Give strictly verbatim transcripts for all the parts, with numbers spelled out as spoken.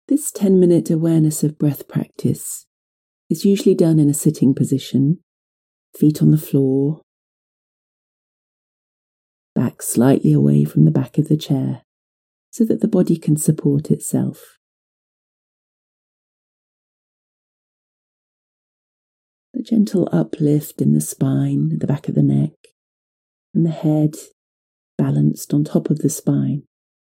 This ten-minute awareness of breath practice is usually done in a sitting position, feet on the floor, back slightly away from the back of the chair so that the body can support itself. The gentle uplift in the spine, the back of the neck, and the head balanced on top of the spine.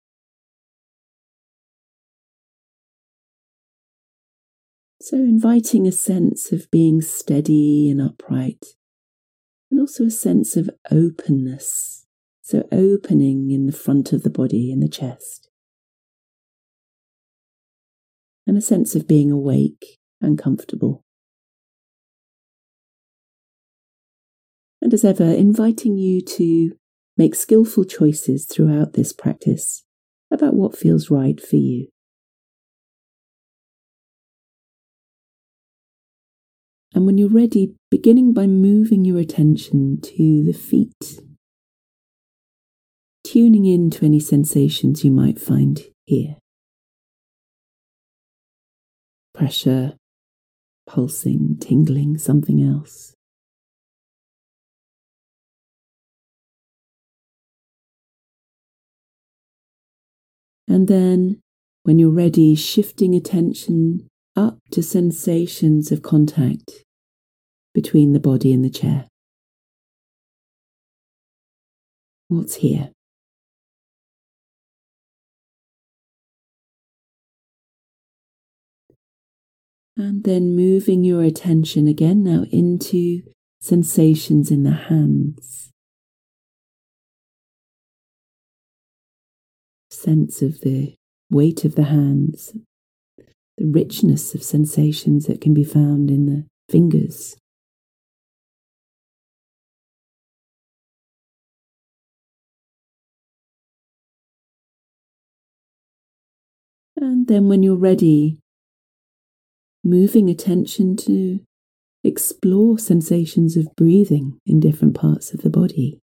So inviting a sense of being steady and upright, and also a sense of openness. So opening in the front of the body, in the chest. And a sense of being awake and comfortable. And as ever, inviting you to make skillful choices throughout this practice about what feels right for you. And when you're ready, beginning by moving your attention to the feet, tuning in to any sensations you might find here. Pressure, pulsing, tingling, something else. And then, when you're ready, shifting attention up to sensations of contact between the body and the chair. What's here? And then moving your attention again now into sensations in the hands. Sense of the weight of the hands, the richness of sensations that can be found in the fingers. And then when you're ready, moving attention to explore sensations of breathing in different parts of the body.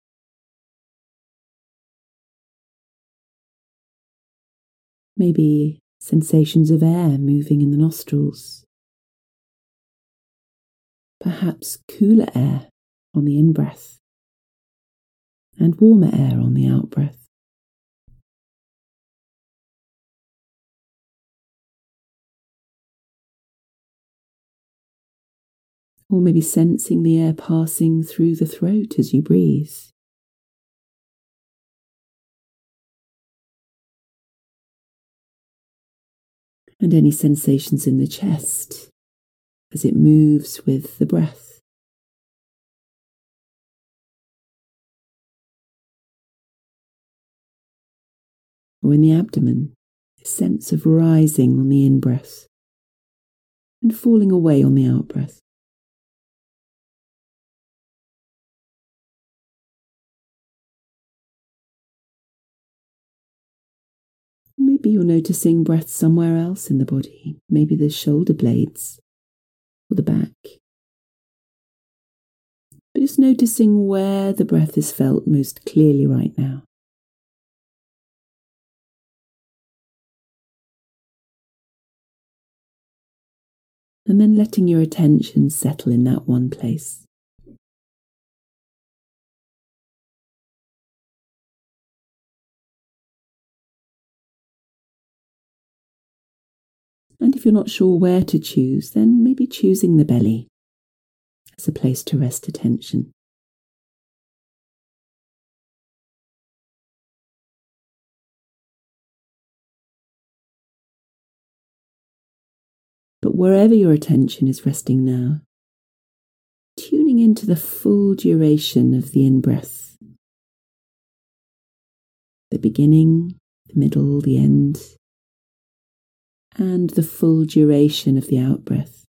Maybe sensations of air moving in the nostrils. Perhaps cooler air on the in-breath and warmer air on the out-breath. Or maybe sensing the air passing through the throat as you breathe. And any sensations in the chest as it moves with the breath. Or in the abdomen, a sense of rising on the in-breath and falling away on the out-breath. Maybe you're noticing breath somewhere else in the body, maybe the shoulder blades or the back. But just noticing where the breath is felt most clearly right now. And then letting your attention settle in that one place. And if you're not sure where to choose, then maybe choosing the belly as a place to rest attention. But wherever your attention is resting now, tuning into the full duration of the in-breath. The beginning, the middle, the end, and the full duration of the out-breath.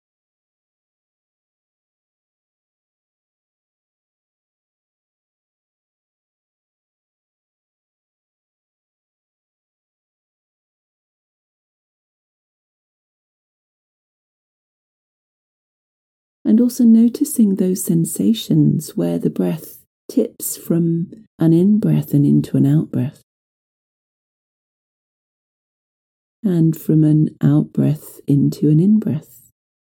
And also noticing those sensations where the breath tips from an in-breath and into an out-breath. and from an out-breath into an in-breath.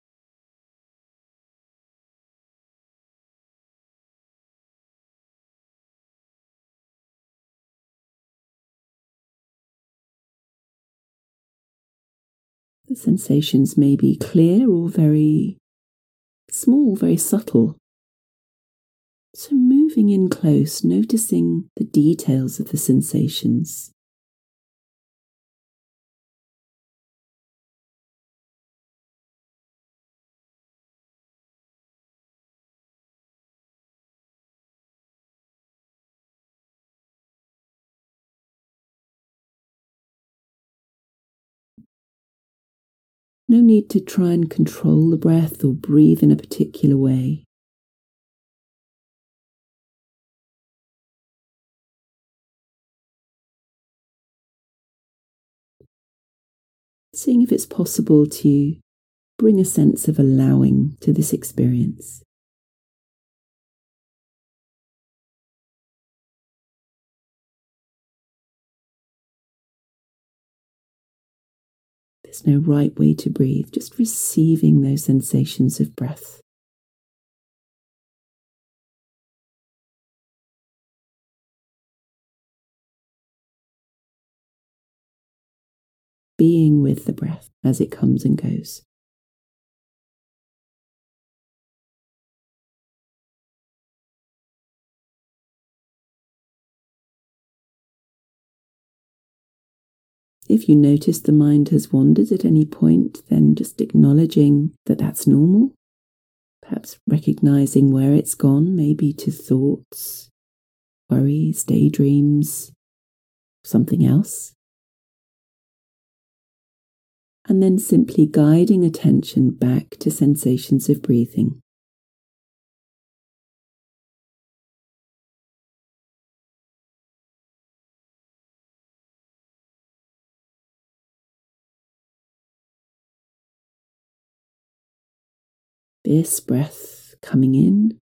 The sensations may be clear or very small, very subtle. So moving in close, noticing the details of the sensations. No need to try and control the breath or breathe in a particular way. Seeing if it's possible to bring a sense of allowing to this experience. There's no right way to breathe, just receiving those sensations of breath. Being with the breath as it comes and goes. If you notice the mind has wandered at any point, then just acknowledging that that's normal. Perhaps recognizing where it's gone, maybe to thoughts, worries, daydreams, something else. And then simply guiding attention back to sensations of breathing. This breath coming in,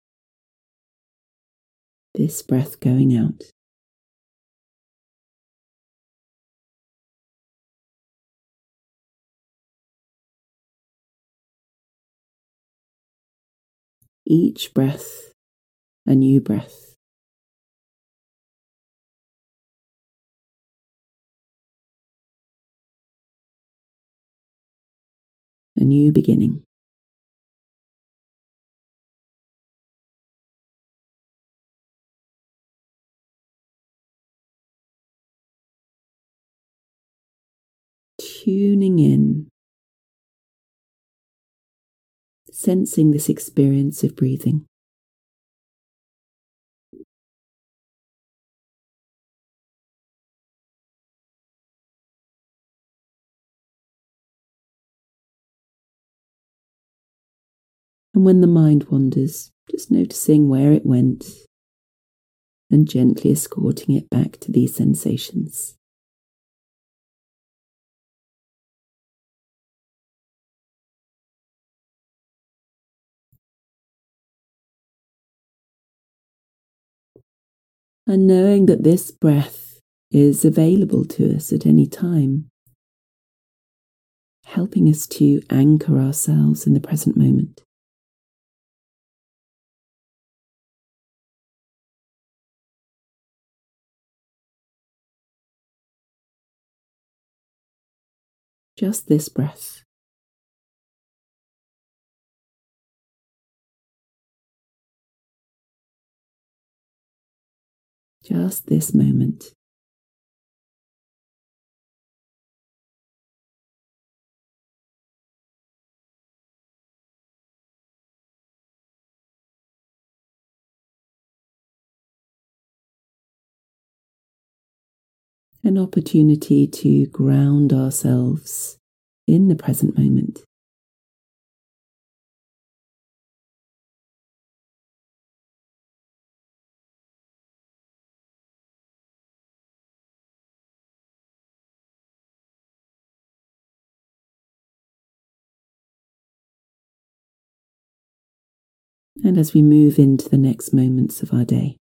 this breath going out. Each breath, a new breath. A new beginning. Tuning in, sensing this experience of breathing. And when the mind wanders, just noticing where it went and gently escorting it back to these sensations. And knowing that this breath is available to us at any time, helping us to anchor ourselves in the present moment. Just this breath. Just this moment. An opportunity to ground ourselves in the present moment. And as we move into the next moments of our day,